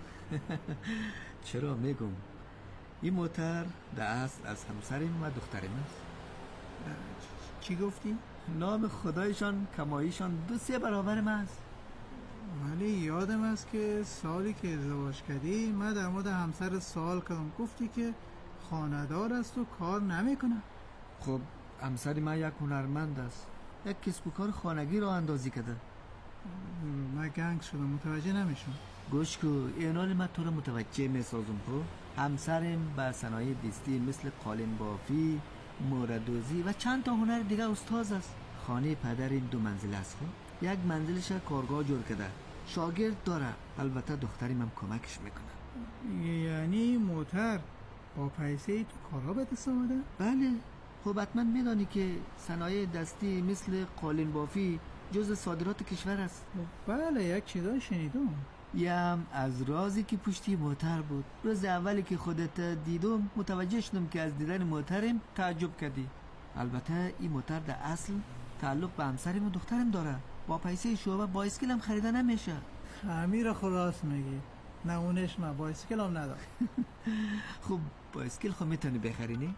چرا میگم. این موتر در اصل از همسرم و دخترم است. چی گفتی؟ نام خدایشان کماییشان دو سه برابر من است. ولی یادم است که سالی که ازدواج کردی من در مورد همسر سوال کردم. گفتی که خانه‌دار است و کار نمیکنه. خب همسر من یک هنرمند است. یک کسب و کار خانگی را اندازی کرده. من گنگ شدم متوجه نمیشم. گوش کو اینال من تو رو متوجه میسازم. خب همسرم به صنایع دستی مثل قالین بافی، موردوزی و چند تا هنر دیگه استاد است. خانه پدر این دو منزل است. خب یک منزلش کارگاه جور کرده. شاگرد داره. البته دختریم هم کمکش میکنه. یعنی موتر با پیسه تو کارا به دست آمده؟ بله. خب حتما میدانی که صنایع دستی مثل قالین بافی جز صادرات کشور است. بله یک چیزا شنیدم. یم از رازی که پشتی موتر بود. روز اولی که خودت دیدم متوجه شدم که از دیدن موترم تعجب کردی. البته این موتر در اصل تعلق به همسرم و دخترم داره. با پیسه شعبه بایسکل هم خریده نمیشه. امیر خلاص میگی. نه اونش من بایسکل هم ندارم. خب بایسکل خب میتونی بخرینی؟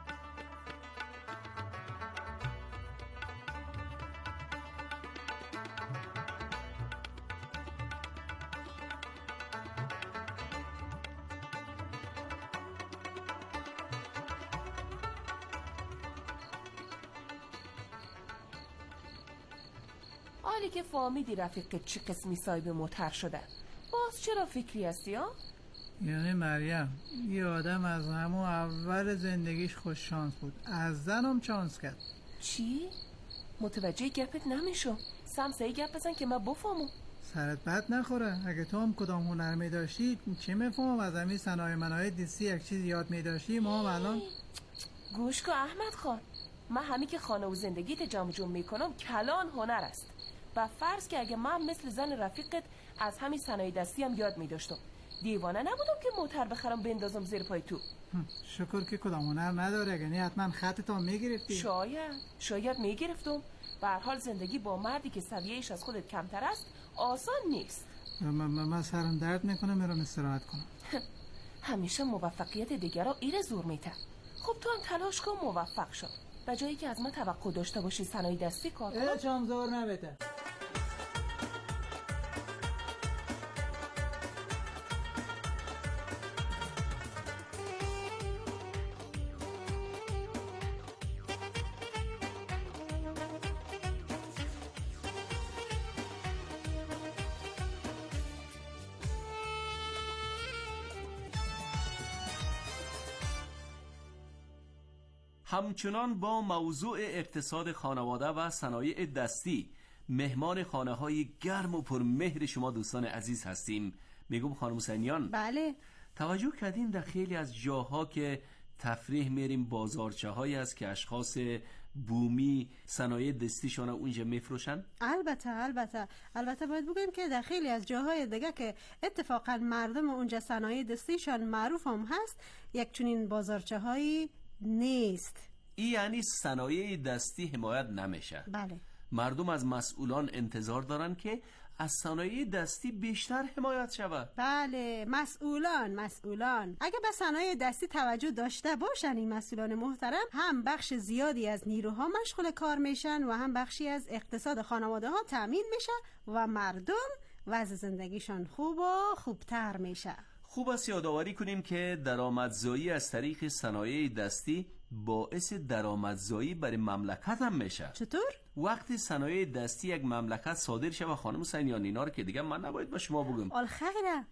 حالی که فهمیدی رفیقت چی قسمی صاحب موتر شده باز چرا فکری هستی ها؟ یعنی مریم یه آدم از همون اول زندگیش خوش شانس بود. از زنم چانس کرد. چی؟ متوجه گپت نمیشم. سمسایی گپ بزن که من بفهمم. سرت بد نخوره. اگه تو هم کدام هنر می داشتی چه میفهمم از همین صنایع منایع دستی یک چیز یاد می داشتی. ما هم الان گوش کن احمد خان. من همین که خانه و زندگیت جمع جمع میکنم کلان هنر است. و فرض که اگه من مثل زن رفیقت از همین صنایع دستی هم یاد می داشتم دیوانه نبودم که موتر بخرم بندازم زیر پای تو. شکر که کدام هنر نداره، یعنی حتما خطتو میگرفتی. شاید شاید میگرفتم. به هر حال زندگی با مردی که سویه‌اش از خودت کمتر است آسان نیست. من سرم درد میکنه، میرم استراحت کنم. همیشه موفقیت دیگرها ایره زور میته. خب تو هم تلاش کن موفق شو، به جایی که از من توقع داشته باشی صنایع دستی کار کنم. اه چم زور نبته. همچنان با موضوع اقتصاد خانواده و صنایع دستی مهمان خانه های گرم و پرمهر شما دوستان عزیز هستیم. میگم خانم حسینیان، بله، توجه کردین در خیلی از جاها که تفریح میریم بازارچه هایی است که اشخاص بومی صنایع دستیشان اونجا میفروشن؟ البته البته البته باید بگویم که در خیلی از جاهای دیگه که اتفاقا مردم اونجا صنایع دستیشان معروف هم هست، یک چنین بازارچه هایی نیست. این یعنی صنایع دستی حمایت نمیشه. بله. مردم از مسئولان انتظار دارن که از صنایع دستی بیشتر حمایت شود. بله، مسئولان مسئولان اگه به صنایع دستی توجه داشته باشن این مسئولان محترم، هم بخش زیادی از نیروها مشغول کار میشن و هم بخشی از اقتصاد خانواده ها تامین میشه و مردم وضع زندگیشان خوب و خوبتر میشه. خوب است یادآوری کنیم که درآمدزایی از طریق صنایع دستی باعث درآمدزایی برای مملکت هم میشه. چطور؟ وقتی صنایع دستی یک مملکت صادر شه و خانم حسینیان اینا رو که دیگه من نباید به شما بگم. آل خیره.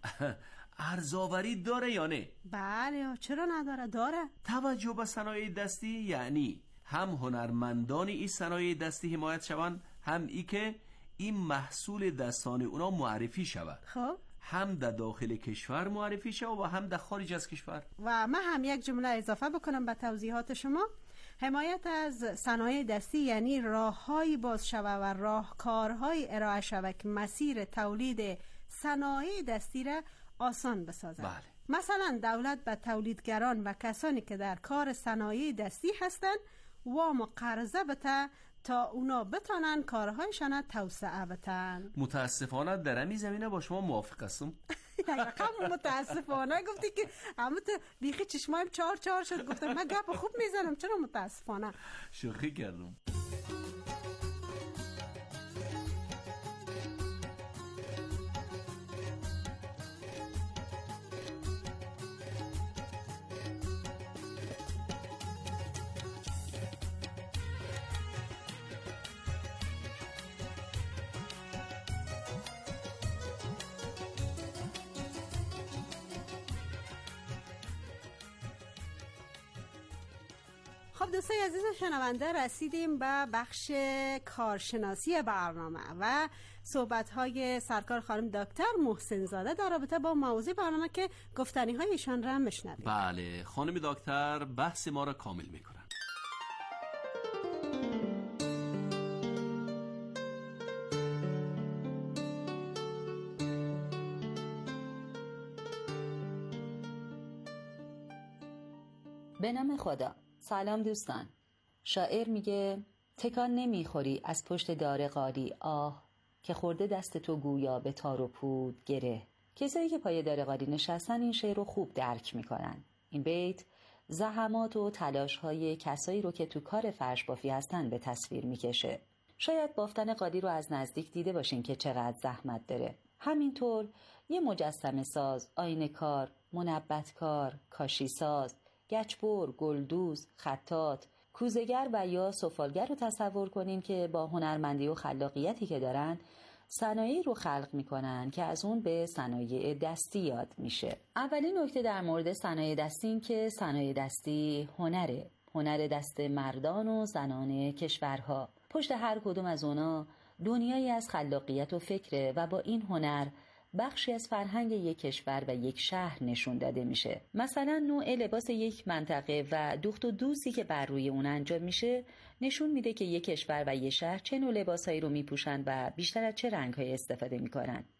ارزآوری داره یا نه؟ بله، چرا نداره؟ داره. توجه به صنایع دستی یعنی هم هنرمندان این صنایع دستی حمایت شوند، هم ای که این محصول دستان اونا معرفی شود. خب هم در داخل کشور معرفی شود و هم در خارج از کشور. و من هم یک جمله اضافه بکنم به توضیحات شما. حمایت از صنایع دستی یعنی راههایی باز شود و راهکارهایی ارائه شود که مسیر تولید صنایع دستی را آسان بسازد. بله. مثلا دولت به تولیدگران و کسانی که در کار صنایع دستی هستند وام و قرضه بده تا اونا بتانن کارهایشان توسعه بدن. متاسفانه در این زمینه با شما موافق هستم. رقم متاسفانه گفتی که همه تو بیخی چشمایم چار چار شد. گفتم من گپ خوب میزنم، چرا متاسفانه؟ شوخی کردم. خب دوستای عزیز شنونده، رسیدیم به بخش کارشناسی برنامه و صحبت‌های سرکار خانم دکتر محسن زاده در رابطه با موضوع برنامه که گفتنی‌های ایشان را میشنویم. بله، خانم دکتر بحث ما را کامل میکنن. به نام خدا. سلام دوستان. شاعر میگه تکان نمیخوری از پشت دار قالی، آه که خورده دست تو گویا به تار و پود گره. کسایی که پای دار قالی نشستن این شعر رو خوب درک میکنن. این بیت زحمات و تلاش های کسایی رو که تو کار فرش بافی هستن به تصویر میکشه. شاید بافتن قالی رو از نزدیک دیده باشین که چقدر زحمت داره. همینطور یه مجسمه ساز، آینه کار، منبت کار، کاشی ساز، گچبر، گلدوز، خطاط، کوزه‌گر و یا سفالگر رو تصور کنین که با هنرمندی و خلاقیتی که دارن صنایعی رو خلق میکنن که از اون به صنایع دستی یاد میشه. اولین نکته در مورد صنایع دستی این که صنایع دستی هنره. هنر دست مردان و زنان کشورها. پشت هر کدوم از اونا دنیایی از خلاقیت و فکره و با این هنر بخشی از فرهنگ یک کشور و یک شهر نشون داده میشه. مثلا نوع لباس یک منطقه و دوخت و دوزی که بر روی اون انجام میشه نشون میده که یک کشور و یک شهر چه نوع لباسایی رو میپوشن و بیشتر از چه رنگ‌های استفاده میکنن.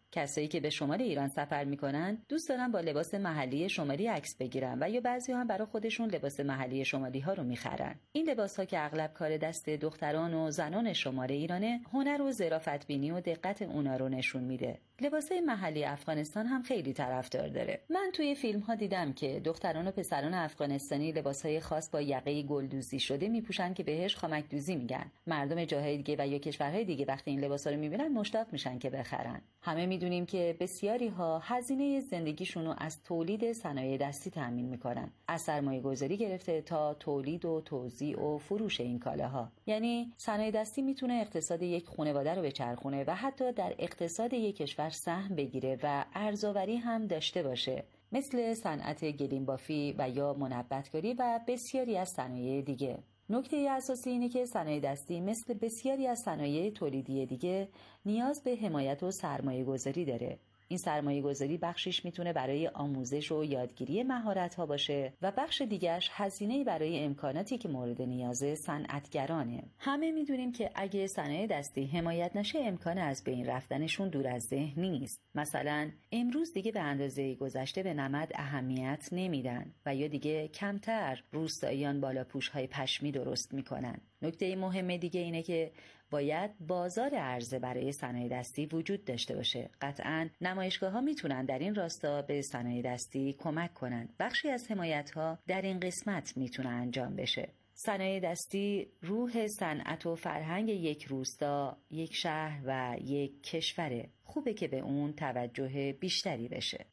کسایی که به شمال ایران سفر میکنن دوست دارن با لباس محلی شمالی عکس بگیرن و یا بعضی‌ها هم برای خودشون لباس محلی شمالی ها رو میخرن. این لباس ها که اغلب کار دست دختران و زنان شمال ایرانه، هنر و ظرافت بینی و دقت اونا رو نشون میده. لباسای محلی افغانستان هم خیلی طرفدار داره. من توی فیلم ها دیدم که دختران و پسران افغانستانی لباسای خاص با یقه گلدوزی شده میپوشن که بهش خامک دوزی میگن. مردم جاهای دیگه و یا کشورهای دیگه وقتی این لباسا رو میبینن مشتاق میشن که بخرن. همه میدونیم که بسیاری ها هزینه زندگیشون رو از تولید صنایع دستی تامین میکنن، از سرمایه‌گذاری گرفته تا تولید و توزیع و فروش این کالاها. یعنی صنایع دستی میتونه اقتصاد یک خانواده رو بچرخونه و حتی در اقتصاد یک کشور سهم بگیره و ارزآوری هم داشته باشه، مثل صنعت گلیم بافی و یا منبت‌کاری و بسیاری از صنایع دیگه. نکته اساسی اینه که صنایع دستی مثل بسیاری از صنایع تولیدی دیگه نیاز به حمایت و سرمایه گذاری داره. این سرمایه گذاری بخشش میتونه برای آموزش و یادگیری مهارت‌ها باشه و بخش دیگرش هزینه‌ای برای امکاناتی که مورد نیاز صنعتگرانه. همه میدونیم که اگه صنایع دستی حمایت نشه امکان از بین رفتنشون دور از ذهن نیست. مثلا امروز دیگه به اندازه گذشته به نمد اهمیت نمیدن و یا دیگه کمتر روستاییان بالاپوش‌های پشمی درست میکنن. نکته مهم دیگه اینه که باید بازار عرضه برای صنایع دستی وجود داشته باشه. قطعاً نمایشگاه‌ها میتونن در این راستا به صنایع دستی کمک کنن. بخشی از حمایت‌ها در این قسمت میتونه انجام بشه. صنایع دستی روح صنعت و فرهنگ یک روستا، یک شهر و یک کشوره. خوبه که به اون توجه بیشتری بشه.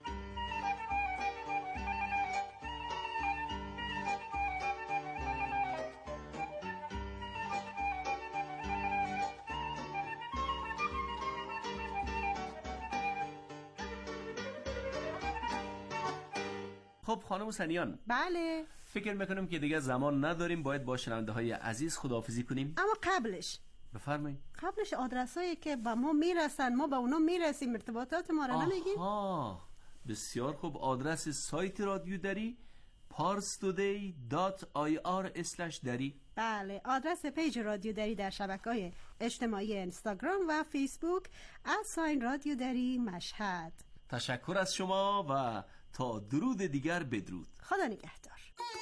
خب خانم سنیان، بله فکر میکنم که دیگه زمان نداریم، باید با شنونده های عزیز خداحافظی کنیم. اما قبلش بفرمایید. قبلش آدرسایی که با ما میرسن ما با اونا میرسیم، ارتباطات ما رو نمیگیم؟ آها بسیار خوب. آدرس سایت رادیو دری پارس تودی دات آی آر اسلش دری. بله، آدرس پیج رادیو دری در شبکه‌های اجتماعی اینستاگرام و فیسبوک @ساین رادیو دری مشهد. تشکر از شما و تا درود دیگر بدرود. خدا نگهدار.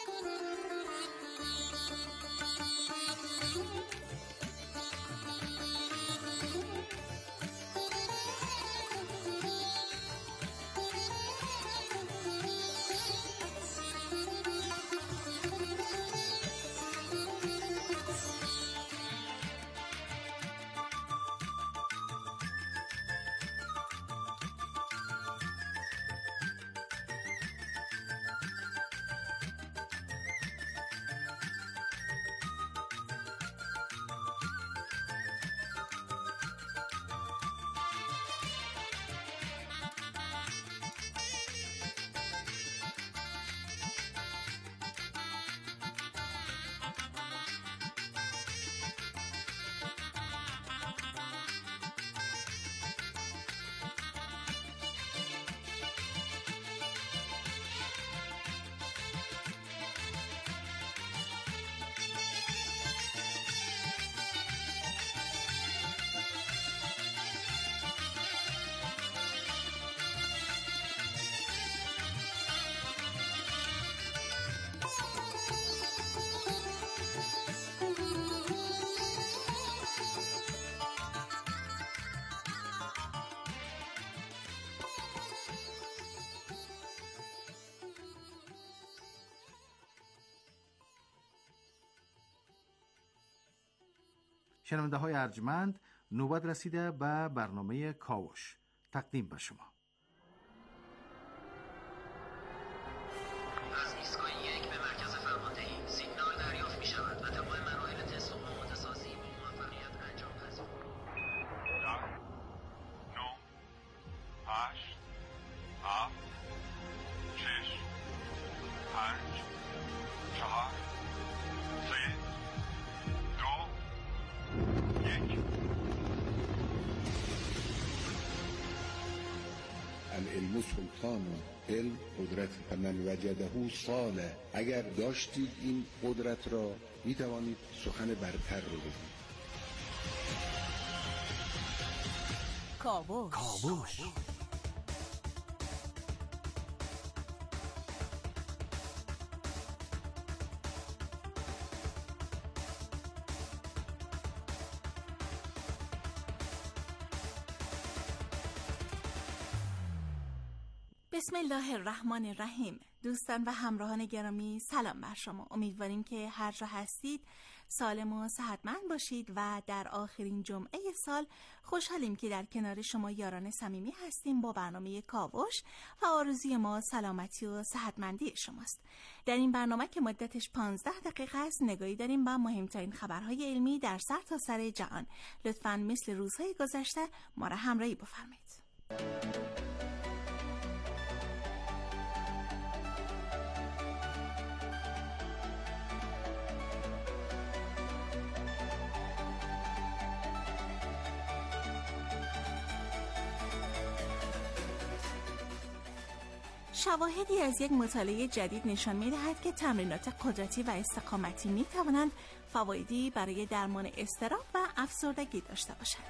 شنونده های ارجمند، نوبت رسیده به برنامه کاوش. تقدیم به شما. از ایستگاه یک به مرکز فرماندهی سیگنال دریافت می شود و تمام مراحل تست و متسازی با موفقیت انجام پذیر. ده، نه، هشت، هفت، شش، پنج، چهار، سه، دو، یک. العلم سلطان، علم قدرت، فمن وجده صالح. اگر داشتید این قدرت را می توانید سخن برتر رو بگید. کاوش. کاوش. بسم الله الرحمن الرحیم. دوستان و همراهان گرامی، سلام بر شما. امیدواریم که هر جا هستید سالم و صحتمند باشید و در آخرین جمعه سال خوشحالیم که در کنار شما یاران صمیمی هستیم با برنامه کاوش و آرزوی ما سلامتی و صحتمندی شماست. در این برنامه که مدتش پانزده دقیقه است نگاهی داریم به مهمترین خبرهای علمی در سر تا سر جهان. لطفاً مثل روزهای گذشته ما را همراهی بفرمایید. شواهدی از یک مطالعه جدید نشان می‌دهد که تمرینات قدرتی و استقامتی می‌توانند فوایدی برای درمان اضطراب و افسردگی داشته باشند.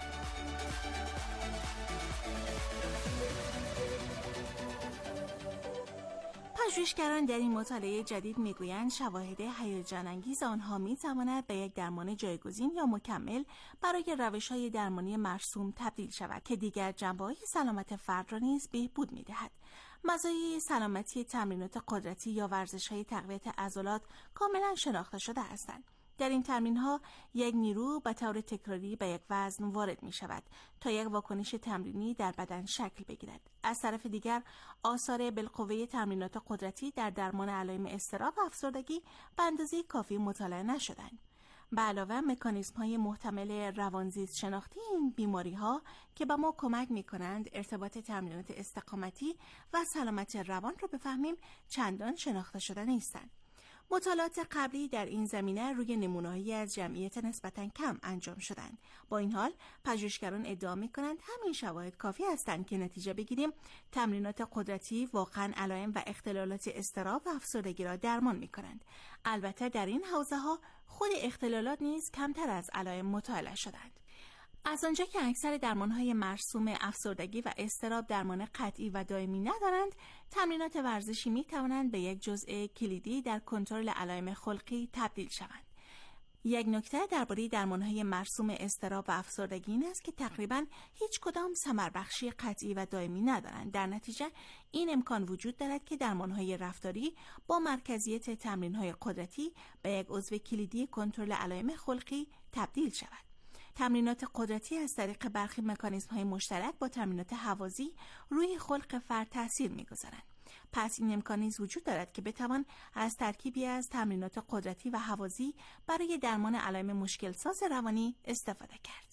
پژوهشگران در این مطالعه جدید میگویند شواهد هیجان انگیز آنها میتواند به یک درمان جایگزین یا مکمل برای روش‌های درمانی مرسوم تبدیل شود که دیگر جنبه‌های سلامت فرد را نیز بهبود میدهد. مزایای سلامتی تمرینات قدرتی یا ورزش‌های تقویت عضلات کاملا شناخته شده هستند. در این تمرین‌ها یک نیرو به طور تکراری به یک وزن وارد می‌شود تا یک واکنش تمرینی در بدن شکل بگیرد. از طرف دیگر آثار بالقوه تمرینات قدرتی در درمان علائم اضطراب و افسردگی به اندازه کافی مطالعه نشدند. به علاوه مکانیزم‌های محتمل روانزیست شناختی این بیماری‌ها که به ما کمک می‌کنند ارتباط تمرینات استقامتی و سلامت روان را بفهمیم چندان شناخته شده نیستند. مطالعات قبلی در این زمینه روی نمونه‌هایی از جمعیت نسبتاً کم انجام شدند. با این حال پژوهشگران ادعا می‌کنند همین شواهد کافی هستند که نتیجه بگیریم تمرینات قدرتی واقعاً علائم و اختلالات اضطراب و افسردگی را درمان می‌کنند. البته در این حوزه‌ها خود اختلالات نیز کمتر از علائم مطالعه شدند. از آنجا که اکثر درمان‌های مرسوم افسردگی و اضطراب درمان قطعی و دائمی ندارند، تمرینات ورزشی می‌توانند به یک جزء کلیدی در کنترل علائم خلقی تبدیل شوند. یک نکته درباره درمان‌های مرسوم اضطراب و افسردگی این است که تقریباً هیچ کدام ثمربخشی قطعی و دائمی ندارند. در نتیجه این امکان وجود دارد که درمان‌های رفتاری با مرکزیت تمرین‌های قدرتی به یک عضو کلیدی کنترل علائم خلقی تبدیل شود. تمرینات قدرتی از طریق برخی مکانیزم‌های مشترک با تمرینات هوازی روی خلق فرد تاثیر می‌گذارند. پس این امکان نیز وجود دارد که بتوان از ترکیبی از تمرینات قدرتی و هوازی برای درمان علائم مشکل ساز روانی استفاده کرد.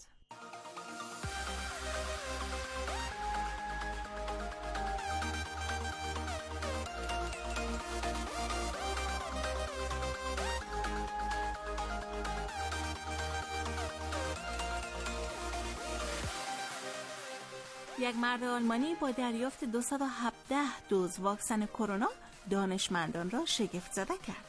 یک مرد آلمانی با دریافت دویست و هفده دوز واکسن کرونا دانشمندان را شگفت زده کرد.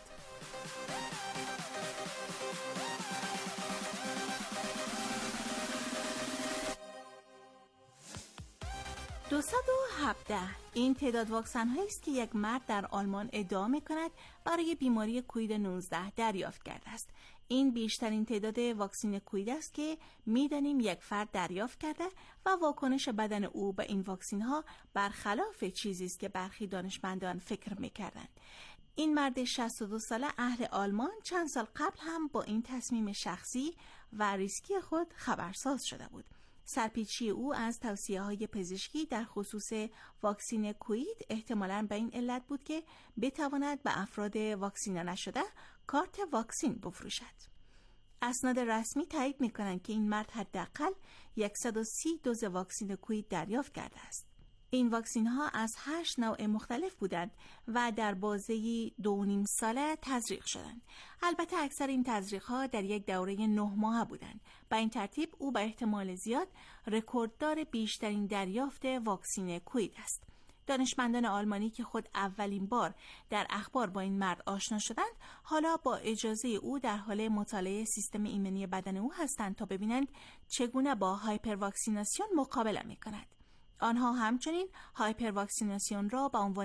دویست و هفده این تعداد واکسن هایی است که یک مرد در آلمان ادعا می‌کند برای بیماری کووید نوزده دریافت کرده است. این بیشترین تعداد واکسن کووید است که می‌دانیم یک فرد دریافت کرده و واکنش بدن او به این واکسن ها برخلاف چیزی است که برخی دانشمندان فکر می‌کردند. این مرد شصت و دو ساله اهل آلمان چند سال قبل هم با این تصمیم شخصی و ریسکی خود خبرساز شده بود. سرپیچی او از توصیه‌های پزشکی در خصوص واکسن کووید احتمالاً به این علت بود که بتواند به افراد واکسینه نشده کارت واکسن بفروشد. اسناد رسمی تایید می‌کنند که این مرد حداقل صد و سی دوز واکسن کووید دریافت کرده است. این واکسن ها از هشت نوع مختلف بودند و در بازه دو و نیم ساله تزریق شدند. البته اکثر این تزریق ها در یک دوره نه ماهه بودند. با این ترتیب او به احتمال زیاد رکورددار بیشترین دریافت واکسن کووید است. دانشمندان آلمانی که خود اولین بار در اخبار با این مرد آشنا شدند، حالا با اجازه او در حال مطالعه سیستم ایمنی بدن او هستند تا ببینند چگونه با هایپر واکسیناسیون مقابله می کند. آنها همچنین هایپر واکسیناسیون را به عنوان